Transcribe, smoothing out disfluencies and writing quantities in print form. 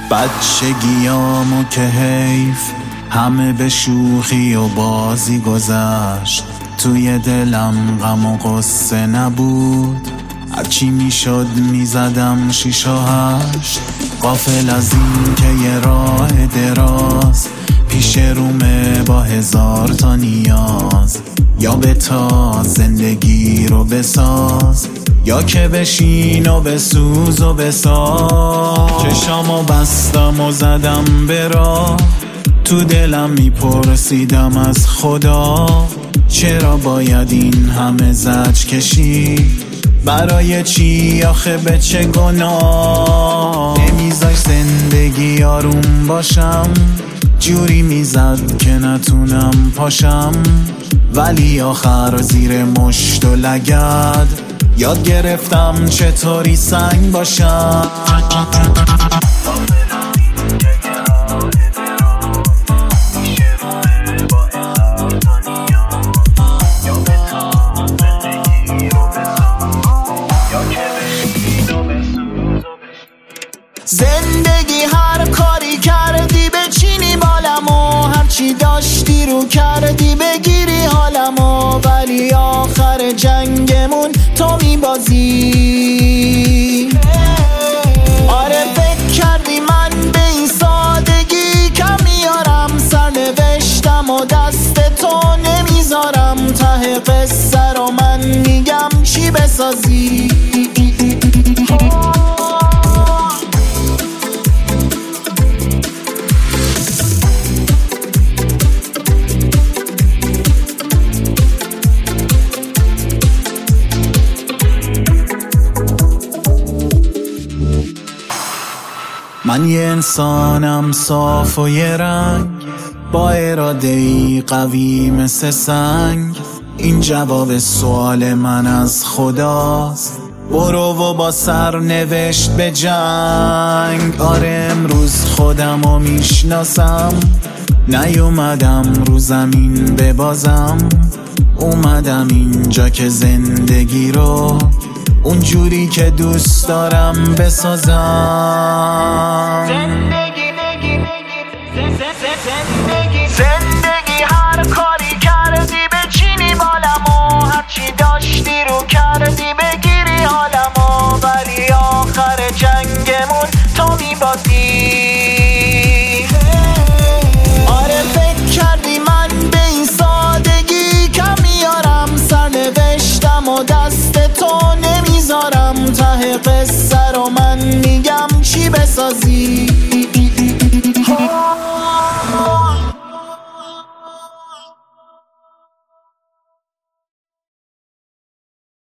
بچگیامو که حیف همه به شوخی و بازی گذشت، توی دلم غم و غصه نبود، هرچی میشد میزدم 6 و 8. غافل از این که یه راه دراز پیش رومه با 1000 تا نیاز، یا به تا زندگی رو بساز یا که بشین و بسوز و بساز. چشامو بستم و زدم به راه، تو دلم میپرسیدم از خدا چرا باید این همه زجر کشید، برای چی آخه به چه گناه. نمیذاش زندگی آروم باشم، جوری میزد که نتونم پاشم، ولی آخر زیر مشت و لگد یاد گرفتم چطوری سنگ باشم. زندگی هر کاری کردی بچینی بالمو، هرچی داشتی رو کردی بگیری حالمو، ولی آخر جنگمون تو میبازی. آره فکر کردی من به این سادگی کم میارم، سرنوشتم و دست تو نمیذارم، ته قصه رو من میگم چی بسازی. من یه انسانم صاف و یه رنگ، با اراده‌ای قوی مثل سنگ، این جواب سوال من از خداست، برو و با سرنوشت به جنگ. آره امروز خودمو میشناسم، نیومدم رو زمین ببازم، اومدم اینجا که زندگی رو اونجوری که دوست دارم بسازم. زندگی هر کاری کردی بچینی بالمو، هرچی داشتی رو کردی بگیری حالمو، ولی آخر جنگمون تو میبازی. آره فکر کردی من به این سادگی کم میارم، سرنوشتم و دست تو نمیذارم، ته قصه رو من میگم چی بسازی.